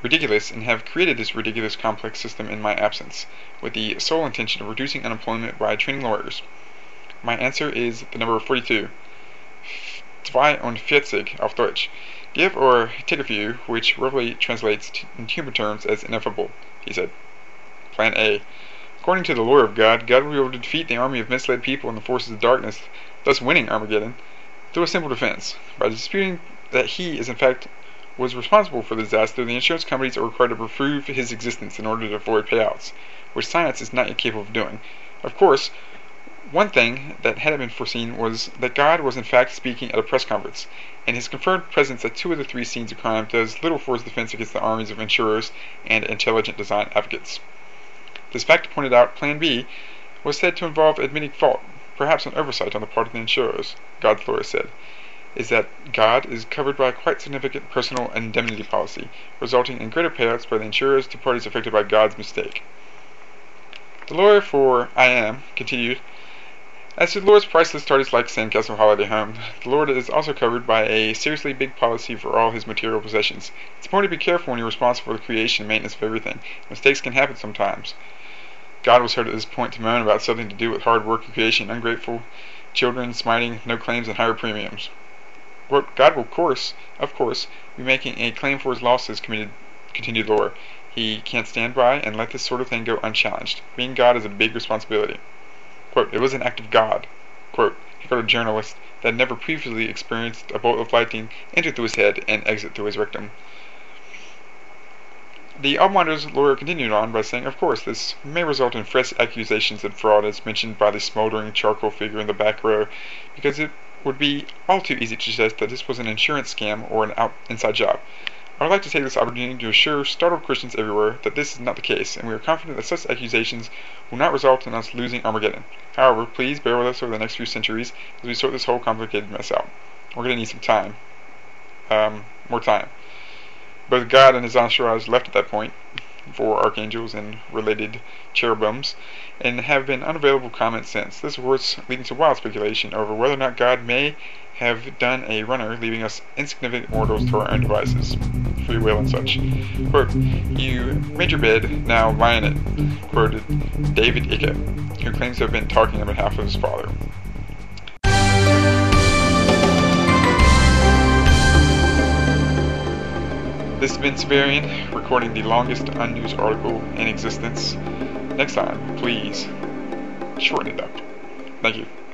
ridiculous and have created this ridiculous complex system in my absence, with the sole intention of reducing unemployment by training lawyers? My answer is the number 42. 42 auf Deutsch. Give or take a few, which roughly translates in human terms as ineffable, he said. Plan A. According to the lore of God, God will be able to defeat the army of misled people and the forces of darkness, thus winning Armageddon, through a simple defense. By disputing that he is in fact was responsible for the disaster, the insurance companies are required to prove his existence in order to avoid payouts, which science is not yet capable of doing. Of course, one thing that hadn't been foreseen was that God was in fact speaking at a press conference, and his confirmed presence at 2 of the 3 scenes of crime does little for his defense against the armies of insurers and intelligent design advocates. This fact pointed out, Plan B was said to involve admitting fault, perhaps an oversight on the part of the insurers. God's lawyer said, is that God is covered by a quite significant personal indemnity policy, resulting in greater payouts by the insurers to parties affected by God's mistake. The lawyer for I Am continued, as to the Lord's priceless TARDIS like sandcastle holiday home, the Lord is also covered by a seriously big policy for all his material possessions. It's important to be careful when you're responsible for the creation and maintenance of everything. Mistakes can happen sometimes. God was heard at this point to moan about something to do with hard work and creation, ungrateful children smiting no claims and higher premiums. Quote, God will, of course, be making a claim for his losses, continued the lawyer. He can't stand by and let this sort of thing go unchallenged. Being God is a big responsibility. Quote, it was an act of God. Quote, he got a journalist that had never previously experienced a bolt of lightning enter through his head and exit through his rectum. The Alpminder's lawyer continued on by saying, of course, this may result in fresh accusations of fraud as mentioned by the smoldering charcoal figure in the back row, because it would be all too easy to suggest that this was an insurance scam or an inside job. I would like to take this opportunity to assure startled Christians everywhere that this is not the case, and we are confident that such accusations will not result in us losing Armageddon. However, please bear with us over the next few centuries as we sort this whole complicated mess out. We're going to need some time. More time. Both God and his entourage left at that point, 4 archangels and related cherubims, and have been unavailable comments since. This, of course, leading to wild speculation over whether or not God may have done a runner, leaving us insignificant mortals to our own devices, free will and such. Quote, you made your bed, now lie in it, quoted David Icke, who claims to have been talking on behalf of his father. This has been Severian, recording the longest unused article in existence. Next time, please shorten it up. Thank you.